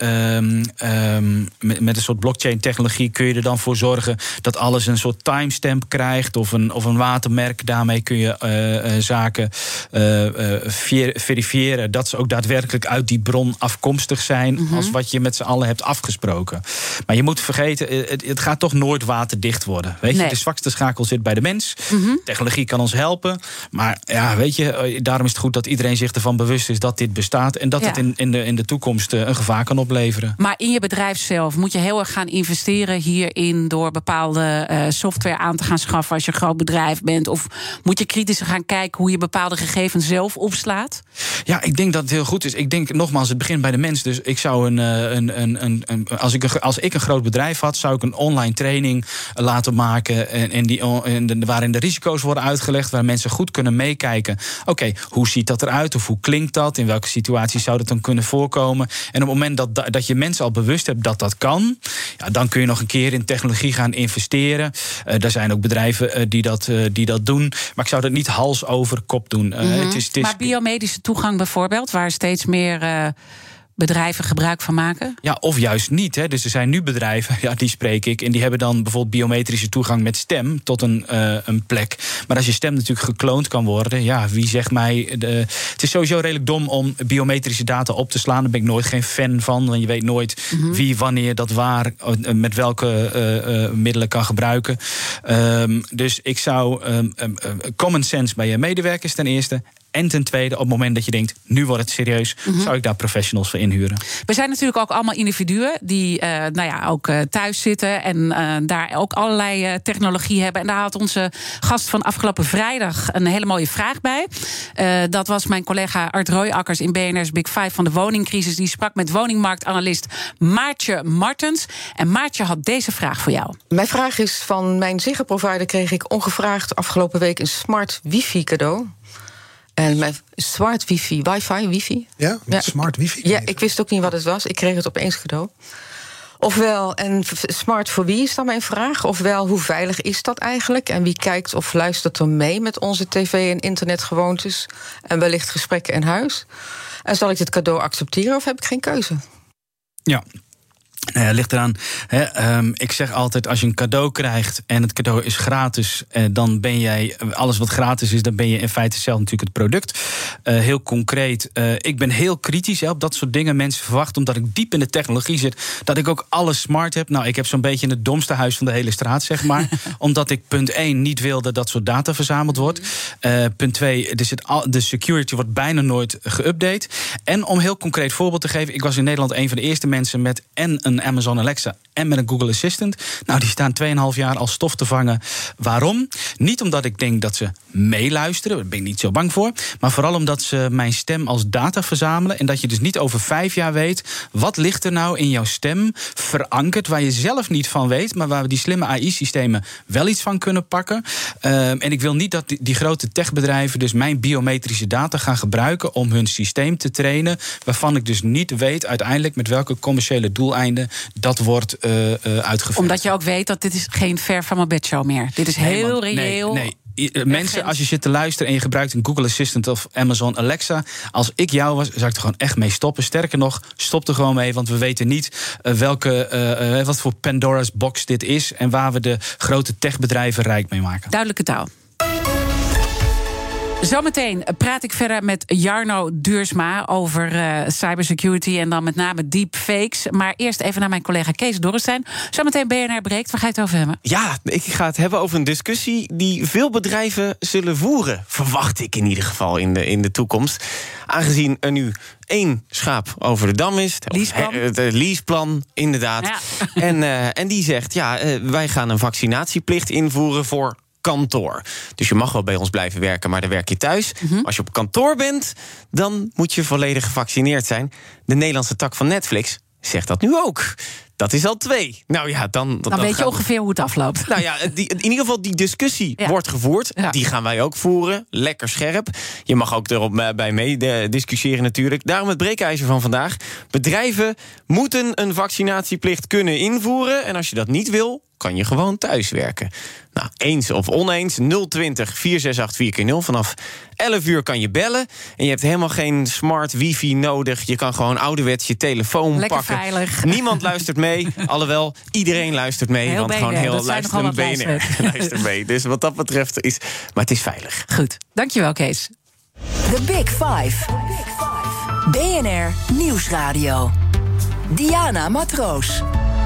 Speaker 6: met een soort blockchain-technologie kun je er dan voor zorgen dat alles een soort timestamp krijgt of een watermerk. Daarmee kun je zaken verifiëren dat ze ook daadwerkelijk uit die bron afkomstig zijn als wat je met z'n allen hebt afgesproken. Maar je moet vergeten, het gaat toch nooit waterdicht worden. Weet je, de zwakste schakel zit bij de mens. Technologie kan ons helpen. Maar ja, weet je, daarom is het goed dat iedereen zich ervan bewust is dat dit bestaat en dat het in de toekomst een gevaar kan opleveren.
Speaker 4: Maar in je bedrijf zelf moet je heel erg gaan investeren hierin door bepaalde software aan te gaan schaffen als je een groot bedrijf bent? Of moet je kritisch gaan kijken hoe je bepaalde gegevens zelf opslaat? Ja,
Speaker 6: ik denk dat het heel goed is. Ik denk nogmaals, het begint bij de mens. Dus ik zou als ik een groot bedrijf had, zou ik een online training laten maken waarin de risico's worden uitgelegd, waar mensen goed kunnen meekijken. Oké, hoe ziet dat eruit of hoe klinkt dat? In welke situaties zou dat dan kunnen voorkomen? En op het moment dat je mensen al bewust hebt dat dat kan, dan kun je nog een keer in technologie gaan investeren. Er zijn ook bedrijven die dat doen. Maar ik zou dat niet hals over kop doen.
Speaker 4: Maar biomedische toegang bijvoorbeeld, waar steeds meer bedrijven gebruik van maken?
Speaker 6: Ja, of juist niet. Hè. Dus er zijn nu bedrijven, die spreek ik, en die hebben dan bijvoorbeeld biometrische toegang met stem tot een plek. Maar als je stem natuurlijk gekloond kan worden, wie zegt mij... Het is sowieso redelijk dom om biometrische data op te slaan. Daar ben ik nooit geen fan van, want je weet nooit wie, wanneer, dat waar, met welke middelen kan gebruiken. Dus ik zou common sense bij je medewerkers ten eerste. En ten tweede, op het moment dat je denkt, nu wordt het serieus, zou ik daar professionals voor inhuren.
Speaker 4: We zijn natuurlijk ook allemaal individuen die ook thuis zitten en daar ook allerlei technologie hebben. En daar had onze gast van afgelopen vrijdag een hele mooie vraag bij. Dat was mijn collega Art Royakkers in BNR's Big Five van de woningcrisis. Die sprak met woningmarktanalist Maartje Martens. En Maartje had deze vraag voor jou.
Speaker 9: Mijn vraag is, van mijn Ziggo-provider kreeg ik ongevraagd afgelopen week een smart wifi cadeau. En mijn smart wifi.
Speaker 10: Ja, smart wifi.
Speaker 9: Ja, ik wist ook niet wat het was. Ik kreeg het opeens cadeau. Ofwel, en smart voor wie is dan mijn vraag? Ofwel, hoe veilig is dat eigenlijk? En wie kijkt of luistert er mee met onze tv- en internetgewoontes? En wellicht gesprekken in huis? En zal ik dit cadeau accepteren of heb ik geen keuze?
Speaker 6: Ja. Ligt eraan. Ik zeg altijd, als je een cadeau krijgt en het cadeau is gratis, dan ben jij, alles wat gratis is, dan ben je in feite zelf natuurlijk het product. Heel concreet, ik ben heel kritisch op dat soort dingen. Mensen verwachten, omdat ik diep in de technologie zit, dat ik ook alles smart heb. Nou, ik heb zo'n beetje het domste huis van de hele straat, zeg maar. Omdat ik, punt 1, niet wilde dat soort data verzameld wordt. Punt 2, de security wordt bijna nooit geüpdate. En om een heel concreet voorbeeld te geven, ik was in Nederland een van de eerste mensen met een Amazon Alexa en met een Google Assistant. Nou, die staan 2,5 jaar al stof te vangen. Waarom? Niet omdat ik denk dat ze meeluisteren, daar ben ik niet zo bang voor, maar vooral omdat ze mijn stem als data verzamelen en dat je dus niet over 5 jaar weet, wat ligt er nou in jouw stem verankerd, waar je zelf niet van weet, maar waar we die slimme AI-systemen wel iets van kunnen pakken. En ik wil niet dat die grote techbedrijven dus mijn biometrische data gaan gebruiken om hun systeem te trainen, waarvan ik dus niet weet uiteindelijk met welke commerciële doeleinden dat wordt uitgevoerd.
Speaker 4: Omdat je ook weet dat dit is geen ver van mijn bedshow meer. Dit is heel reëel.
Speaker 6: Nee. Mensen, als je zit te luisteren en je gebruikt een Google Assistant of Amazon Alexa, als ik jou was, zou ik er gewoon echt mee stoppen. Sterker nog, stop er gewoon mee, want we weten niet wat voor Pandora's box dit is en waar we de grote techbedrijven rijk mee maken.
Speaker 4: Duidelijke taal. Zometeen praat ik verder met Jarno Duursma over cybersecurity en dan met name deepfakes. Maar eerst even naar mijn collega Kees Dorrestein. Zometeen BNR breekt. Waar ga je het over hebben?
Speaker 11: Ja, ik ga het hebben over een discussie die veel bedrijven zullen voeren. Verwacht ik in ieder geval in de toekomst. Aangezien er nu 1 schaap over de dam is. Het leaseplan, inderdaad. Ja. En die zegt, wij gaan een vaccinatieplicht invoeren voor kantoor. Dus je mag wel bij ons blijven werken, maar dan werk je thuis. Als je op kantoor bent, dan moet je volledig gevaccineerd zijn. De Nederlandse tak van Netflix zegt dat nu ook. Dat is al 2. Nou ja, dan
Speaker 4: weet je ongeveer hoe het afloopt.
Speaker 11: Nou ja, in ieder geval die discussie wordt gevoerd. Ja. Die gaan wij ook voeren. Lekker scherp. Je mag ook erop bij mee discussiëren natuurlijk. Daarom het breekijzer van vandaag. Bedrijven moeten een vaccinatieplicht kunnen invoeren. En als je dat niet wil, kan je gewoon thuis werken. Nou, eens of oneens, 020 468 4x0. Vanaf 11 uur kan je bellen. En je hebt helemaal geen smart wifi nodig. Je kan gewoon ouderwets je telefoon
Speaker 4: lekker
Speaker 11: pakken.
Speaker 4: Veilig.
Speaker 11: Niemand luistert mee. Alhoewel, iedereen luistert mee.
Speaker 4: Heel
Speaker 11: want
Speaker 4: BNR,
Speaker 11: gewoon heel luisterend BNR luistert mee. Dus wat dat betreft is... Maar het is veilig.
Speaker 4: Goed, dankjewel Kees.
Speaker 3: The Big Five. BNR Nieuwsradio. Diana Matroos.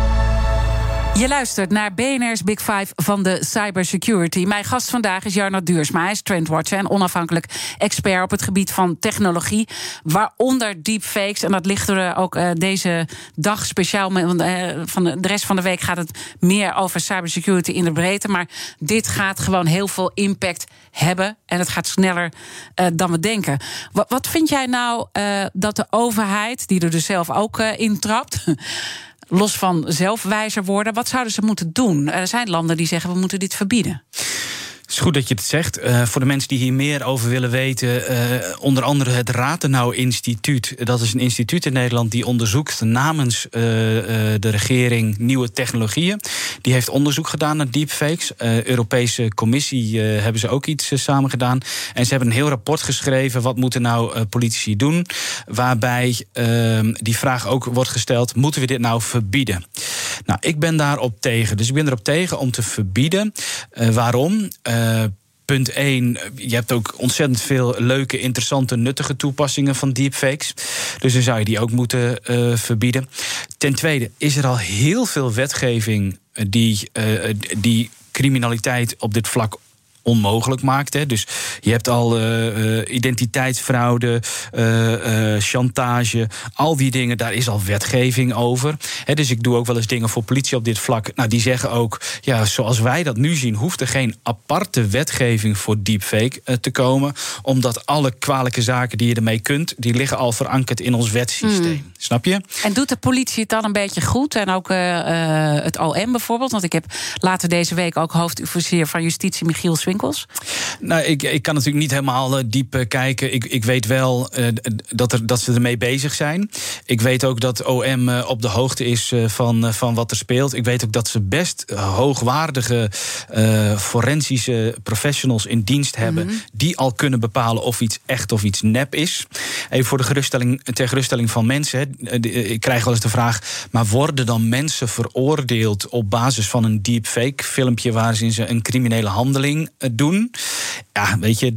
Speaker 4: Je luistert naar BNR's Big Five van de cybersecurity. Mijn gast vandaag is Jarno Duursma. Hij is trendwatcher en onafhankelijk expert op het gebied van technologie, waaronder deepfakes. En dat ligt er ook deze dag speciaal. Van de rest van de week gaat het meer over cybersecurity in de breedte. Maar dit gaat gewoon heel veel impact hebben. En het gaat sneller dan we denken. Wat vind jij nou dat de overheid, die er dus zelf ook intrapt, los van zelfwijzer worden, wat zouden ze moeten doen? Er zijn landen die zeggen, we moeten dit verbieden.
Speaker 6: Het is goed dat je het zegt. Voor de mensen die hier meer over willen weten, onder andere het Rathenau Instituut. Dat is een instituut in Nederland die onderzoekt namens de regering nieuwe technologieën. Die heeft onderzoek gedaan naar deepfakes. Europese Commissie hebben ze ook iets samen gedaan. En ze hebben een heel rapport geschreven. Wat moeten nou politici doen? Waarbij die vraag ook wordt gesteld, moeten we dit nou verbieden? Nou, ik ben daarop tegen. Dus ik ben erop tegen om te verbieden. Waarom? Punt 1, je hebt ook ontzettend veel leuke, interessante, nuttige toepassingen van deepfakes. Dus dan zou je die ook moeten verbieden. Ten tweede is er al heel veel wetgeving die criminaliteit op dit vlak onmogelijk maakt. Hè. Dus je hebt al identiteitsfraude, chantage, al die dingen, daar is al wetgeving over. Hè, dus ik doe ook wel eens dingen voor politie op dit vlak. Nou, die zeggen ook, ja, zoals wij dat nu zien, hoeft er geen aparte wetgeving voor deepfake te komen, omdat alle kwalijke zaken die je ermee kunt, die liggen al verankerd in ons wetsysteem. Snap je?
Speaker 4: En doet de politie het dan een beetje goed? En ook het OM bijvoorbeeld? Want ik heb later deze week ook hoofdofficier van Justitie Michiel Swing Swinkels?
Speaker 6: Nou, ik kan natuurlijk niet helemaal diep kijken. Ik weet wel dat ze ermee bezig zijn. Ik weet ook dat OM op de hoogte is van wat er speelt. Ik weet ook dat ze best hoogwaardige forensische professionals in dienst hebben, die al kunnen bepalen of iets echt of iets nep is. Even voor ter geruststelling van mensen. Ik krijg wel eens de vraag, maar worden dan mensen veroordeeld op basis van een deepfake filmpje waarin ze een criminele handeling doen? Ja, weet je,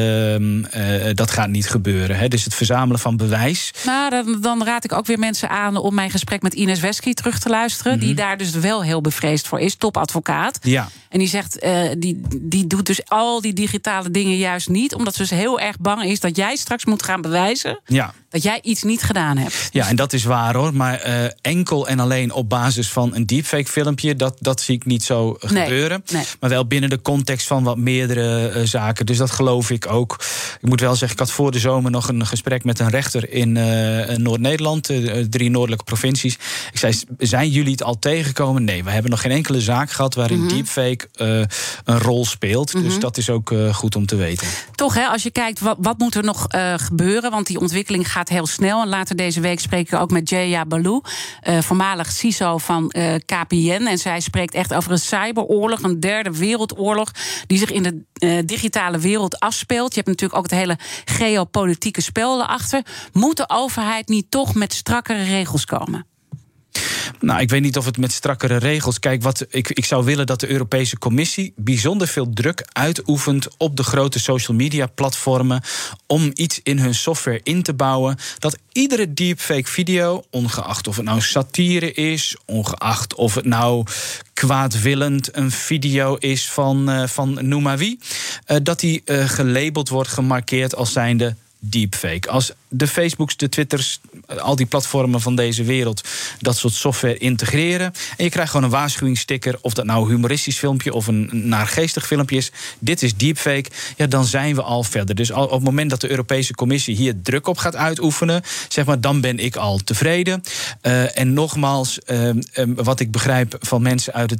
Speaker 6: dat gaat niet gebeuren. Hè. Dus het verzamelen van bewijs.
Speaker 4: Nou, dan raad ik ook weer mensen aan om mijn gesprek met Ines Wesky terug te luisteren. Die daar dus wel heel bevreesd voor is, topadvocaat.
Speaker 6: Ja.
Speaker 4: En die zegt, die doet dus al die digitale dingen juist niet, omdat ze dus heel erg bang is dat jij straks moet gaan bewijzen dat jij iets niet gedaan hebt.
Speaker 6: Ja, en dat is waar hoor. Maar enkel en alleen op basis van een deepfake filmpje, dat zie ik niet zo gebeuren. Nee. Maar wel binnen de context van wat meerdere zaken. Dus dat geloof ik ook. Ik moet wel zeggen, ik had voor de zomer nog een gesprek met een rechter in Noord-Nederland, 3 noordelijke provincies. Ik zei, zijn jullie het al tegengekomen? Nee, we hebben nog geen enkele zaak gehad waarin deepfake een rol speelt. Dus dat is ook goed om te weten.
Speaker 4: Toch, hè, als je kijkt, wat moet er nog gebeuren? Want die ontwikkeling gaat heel snel. En later deze week spreek ik ook met Jaya Baloo, voormalig CISO van KPN. En zij spreekt echt over een cyberoorlog, een derde wereldoorlog, die zich in de digitale wereld afspeelt. Je hebt natuurlijk ook het hele geopolitieke spel erachter. Moet de overheid niet toch met strakkere regels komen?
Speaker 6: Nou, ik weet niet of het met strakkere regels. Kijk, ik zou willen dat de Europese Commissie bijzonder veel druk uitoefent op de grote social media platformen om iets in hun software in te bouwen dat iedere deepfake video, ongeacht of het nou satire is, ongeacht of het nou kwaadwillend een video is van noem maar wie, dat die gelabeld wordt, gemarkeerd als zijnde deepfake. Als de Facebooks, de Twitters, al die platformen van deze wereld dat soort software integreren en je krijgt gewoon een waarschuwingssticker, of dat nou een humoristisch filmpje of een naargeestig filmpje is, dit is deepfake, ja, dan zijn we al verder. Dus op het moment dat de Europese Commissie hier druk op gaat uitoefenen, zeg maar, dan ben ik al tevreden. En nogmaals, wat ik begrijp van mensen uit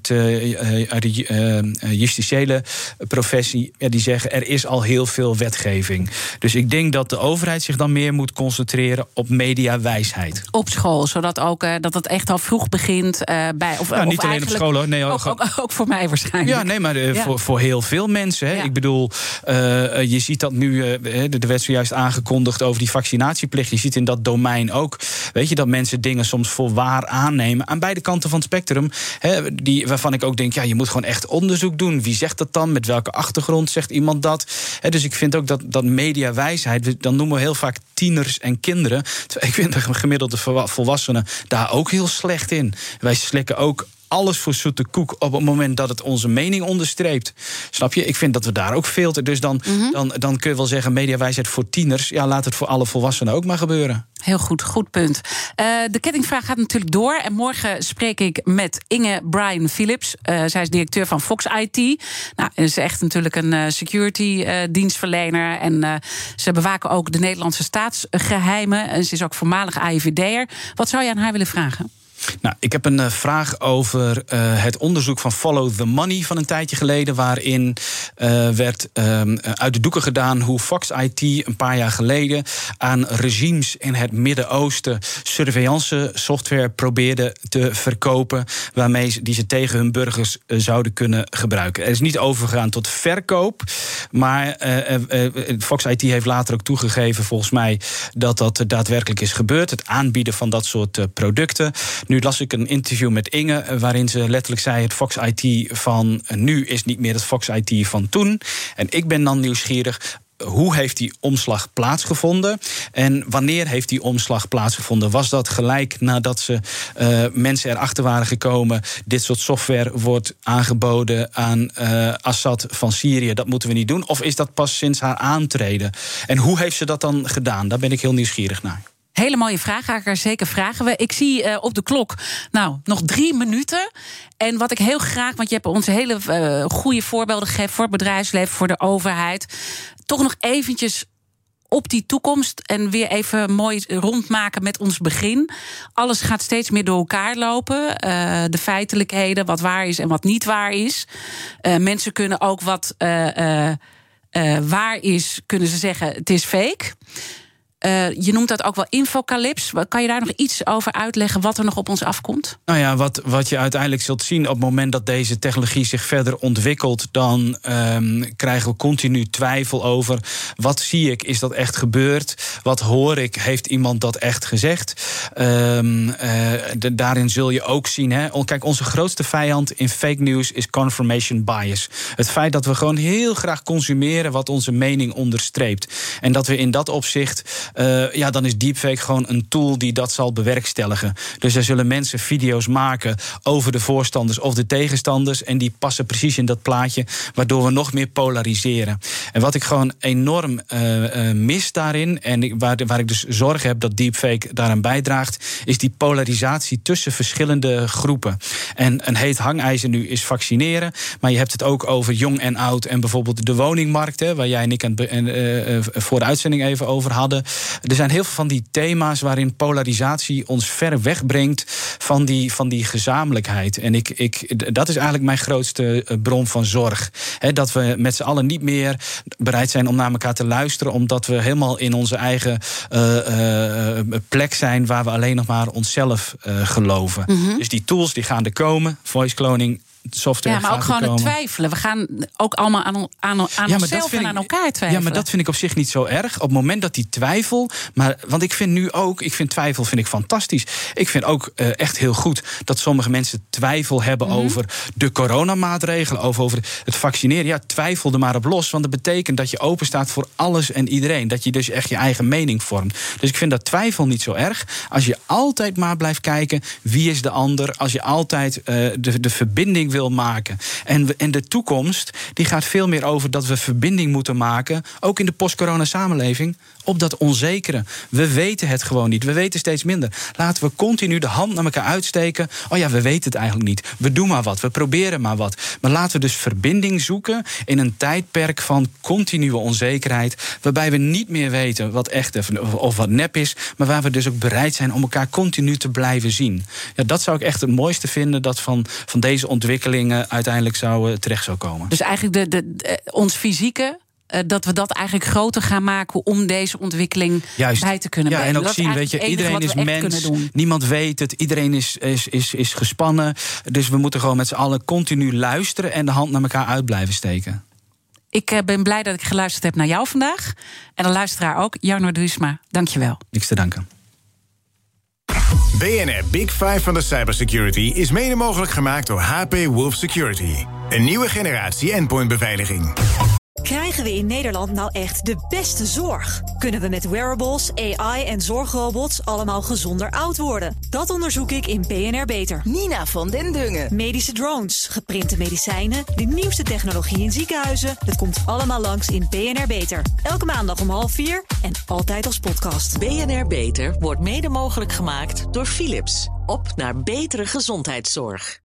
Speaker 6: de justitiële professie, die zeggen er is al heel veel wetgeving. Dus ik denk dat de overheid zich dan meer moet concentreren op mediawijsheid.
Speaker 4: Op school, zodat ook dat het echt al vroeg begint bij.
Speaker 6: Niet alleen op school hoor. Nee,
Speaker 4: ook voor mij waarschijnlijk.
Speaker 6: Ja, nee, maar voor heel veel mensen. Hè. Ja. Ik bedoel, je ziet dat nu, er werd zojuist aangekondigd over die vaccinatieplicht. Je ziet in dat domein ook, weet je, dat mensen dingen soms voor waar aannemen. Aan beide kanten van het spectrum. Waarvan ik ook denk, ja, je moet gewoon echt onderzoek doen. Wie zegt dat dan? Met welke achtergrond zegt iemand dat? Dus ik vind ook dat mediawijsheid, dan noemen we heel vaak tieners en kinderen. Ik vind de gemiddelde volwassenen daar ook heel slecht in. Wij slikken ook alles voor zoete koek op het moment dat het onze mening onderstreept. Snap je? Ik vind dat we daar ook veel te. Dus dan kun je wel zeggen, mediawijsheid voor tieners, ja, laat het voor alle volwassenen ook maar gebeuren.
Speaker 4: Heel goed punt. De kettingvraag gaat natuurlijk door. En morgen spreek ik met Inge Brian Phillips. Zij is directeur van Fox IT. Nou, ze is echt natuurlijk een security dienstverlener. En ze bewaken ook de Nederlandse staatsgeheimen. En ze is ook voormalig AIVD'er. Wat zou je aan haar willen vragen?
Speaker 6: Nou, ik heb een vraag over het onderzoek van Follow the Money van een tijdje geleden, waarin werd uit de doeken gedaan hoe Fox IT een paar jaar geleden aan regimes in het Midden-Oosten surveillance software probeerde te verkopen, die ze tegen hun burgers zouden kunnen gebruiken. Er is niet overgegaan tot verkoop, maar Fox IT heeft later ook toegegeven, volgens mij, dat daadwerkelijk is gebeurd. Het aanbieden van dat soort producten. Nu las ik een interview met Inge, waarin ze letterlijk zei, het Fox IT van nu is niet meer het Fox IT van toen. En ik ben dan nieuwsgierig, hoe heeft die omslag plaatsgevonden? En wanneer heeft die omslag plaatsgevonden? Was dat gelijk nadat ze mensen erachter waren gekomen, dit soort software wordt aangeboden aan Assad van Syrië, dat moeten we niet doen? Of is dat pas sinds haar aantreden? En hoe heeft ze dat dan gedaan? Daar ben ik heel nieuwsgierig naar.
Speaker 4: Hele mooie vraag, ga ik er zeker vragen. Ik zie op de klok, nog 3 minuten. En wat ik heel graag, want je hebt ons hele goede voorbeelden gegeven voor het bedrijfsleven, voor de overheid. Toch nog eventjes op die toekomst en weer even mooi rondmaken met ons begin. Alles gaat steeds meer door elkaar lopen. De feitelijkheden, wat waar is en wat niet waar is. Mensen kunnen ook wat waar is, kunnen ze zeggen, het is fake. Je noemt dat ook wel infocalyps. Kan je daar nog iets over uitleggen wat er nog op ons afkomt?
Speaker 6: Nou ja, wat je uiteindelijk zult zien op het moment dat deze technologie zich verder ontwikkelt, dan krijgen we continu twijfel over wat zie ik, is dat echt gebeurd? Wat hoor ik, heeft iemand dat echt gezegd? Daarin zul je ook zien, kijk, onze grootste vijand in fake news is confirmation bias. Het feit dat we gewoon heel graag consumeren wat onze mening onderstreept. En dat we in dat opzicht, dan is deepfake gewoon een tool die dat zal bewerkstelligen. Dus er zullen mensen video's maken over de voorstanders of de tegenstanders, en die passen precies in dat plaatje, waardoor we nog meer polariseren. En wat ik gewoon enorm mis daarin, en waar ik dus zorg heb dat deepfake daaraan bijdraagt, is die polarisatie tussen verschillende groepen. En een heet hangijzer nu is vaccineren, maar je hebt het ook over jong en oud en bijvoorbeeld de woningmarkt, waar jij en ik voor de uitzending even over hadden. Er zijn heel veel van die thema's waarin polarisatie ons ver wegbrengt van die gezamenlijkheid. En dat is eigenlijk mijn grootste bron van zorg. Dat we met z'n allen niet meer bereid zijn om naar elkaar te luisteren, omdat we helemaal in onze eigen plek zijn waar we alleen nog maar onszelf geloven. Mm-hmm. Dus die tools die gaan er komen, voice cloning, software.
Speaker 4: Ja, maar ook gewoon het twijfelen. We gaan ook allemaal aan onszelf en aan elkaar twijfelen.
Speaker 6: Ja, maar dat vind ik op zich niet zo erg. Op het moment dat die twijfel, want ik vind nu ook, twijfel vind ik fantastisch. Ik vind ook echt heel goed dat sommige mensen twijfel hebben over de coronamaatregelen, over het vaccineren. Ja, twijfel er maar op los, want dat betekent dat je open staat voor alles en iedereen. Dat je dus echt je eigen mening vormt. Dus ik vind dat twijfel niet zo erg. Als je altijd maar blijft kijken, wie is de ander? Als je altijd de verbinding wil maken. En de toekomst die gaat veel meer over dat we verbinding moeten maken, ook in de post-corona samenleving, op dat onzekere. We weten het gewoon niet. We weten steeds minder. Laten we continu de hand naar elkaar uitsteken. Oh ja, we weten het eigenlijk niet. We doen maar wat. We proberen maar wat. Maar laten we dus verbinding zoeken in een tijdperk van continue onzekerheid, waarbij we niet meer weten wat echt of wat nep is, maar waar we dus ook bereid zijn om elkaar continu te blijven zien. Ja, dat zou ik echt het mooiste vinden, dat van deze ontwikkelingen uiteindelijk terecht zou komen.
Speaker 4: Dus eigenlijk ons fysieke, dat we dat eigenlijk groter gaan maken om deze ontwikkeling bij te kunnen brengen.
Speaker 6: Ja, en ook zien, weet je, iedereen is mens, niemand weet het, iedereen is gespannen. Dus we moeten gewoon met z'n allen continu luisteren en de hand naar elkaar uit blijven steken.
Speaker 4: Ik ben blij dat ik geluisterd heb naar jou vandaag. En de luisteraar ook, Jarno Duursma. Dank je wel.
Speaker 6: Niks te danken.
Speaker 2: BNR Big Five van de cybersecurity is mede mogelijk gemaakt door HP Wolf Security. Een nieuwe generatie endpointbeveiliging.
Speaker 7: Krijgen we in Nederland nou echt de beste zorg? Kunnen we met wearables, AI en zorgrobots allemaal gezonder oud worden? Dat onderzoek ik in BNR Beter.
Speaker 3: Nina van den Dungen.
Speaker 7: Medische drones, geprinte medicijnen, de nieuwste technologie in ziekenhuizen. Het komt allemaal langs in BNR Beter. Elke maandag om 3:30 en altijd als podcast.
Speaker 8: BNR Beter wordt mede mogelijk gemaakt door Philips. Op naar betere gezondheidszorg.